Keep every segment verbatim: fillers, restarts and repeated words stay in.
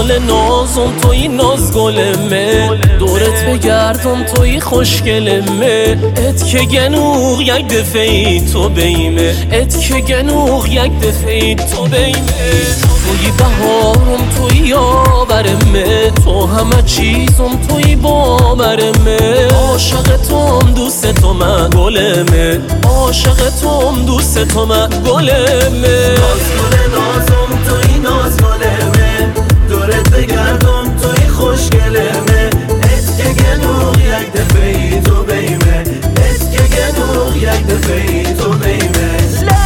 گل نازم توی ناز گلمه، دورت بگردم توی خوشگلمه. ات که گنوغ یک دفعی تو بیمه، ات که گنوغ یک دفعی تو بیمه. توی بهارم توی یاورمه، تو همه چیزم توی باورمه. عاشق توم دوست تو من گلمه، عاشق توم دوست تو من گلمه. ناز گل نازم توی ناز گلمه، دورت بگردم توی خوشگلمه. ات که گنوغ یک دفعی تو بیمه، ات که گنوغ یک دفعی تو بیمه.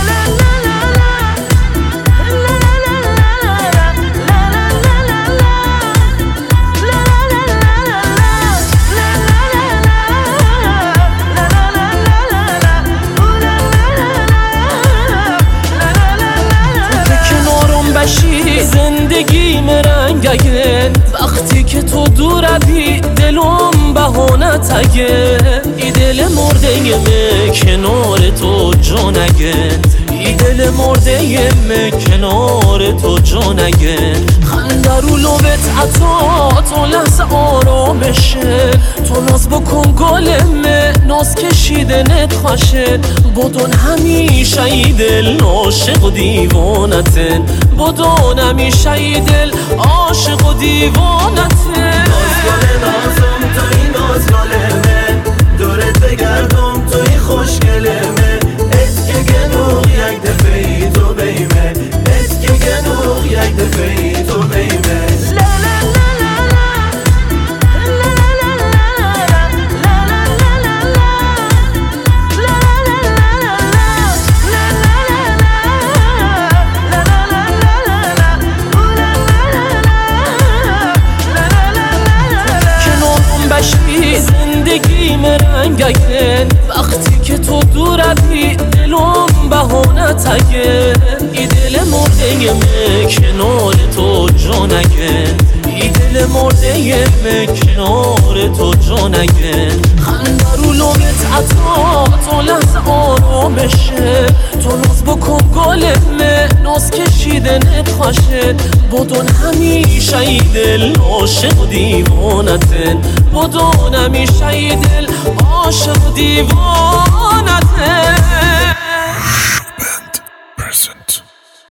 زندگی مرنگه وقتی که تو دوربی دلم بهانه تگه. ای دل مرده مه کنار تو جانگه، ای دل مرده مه کنار تو جانگه. خنده رو لبت عطا تو لحظه آرامشه، تو ناز بکن گلمه ناز کشیدنت خوشه. بدون همیشه ای دل عاشق و دیوانتن، بدون همیشه ای دل عاشق و دیوانتن. ناز گل نازم توی ناز گلمه، دورت بگردم توی خوشگلمه. ات که گنوغ یک دفعی تو بیمه، ات که گنوغ یک دفعی تو بیمه. زندگی مرنگه وقتی که تو دوربی دلم بهانه تگه. ای دل مرده مه کنار تو جانگه، ای دل مرده مه کنار تو جانگه. خنده رو لبت عطا تو لحظه آرامشه، تو ناز بکن گلمه ناز کشیدنت خوشه. بدون همیشه ای دل عاشق و دیوانتن، بدون همیشه ای دل عاشق و دیوانتن. Present.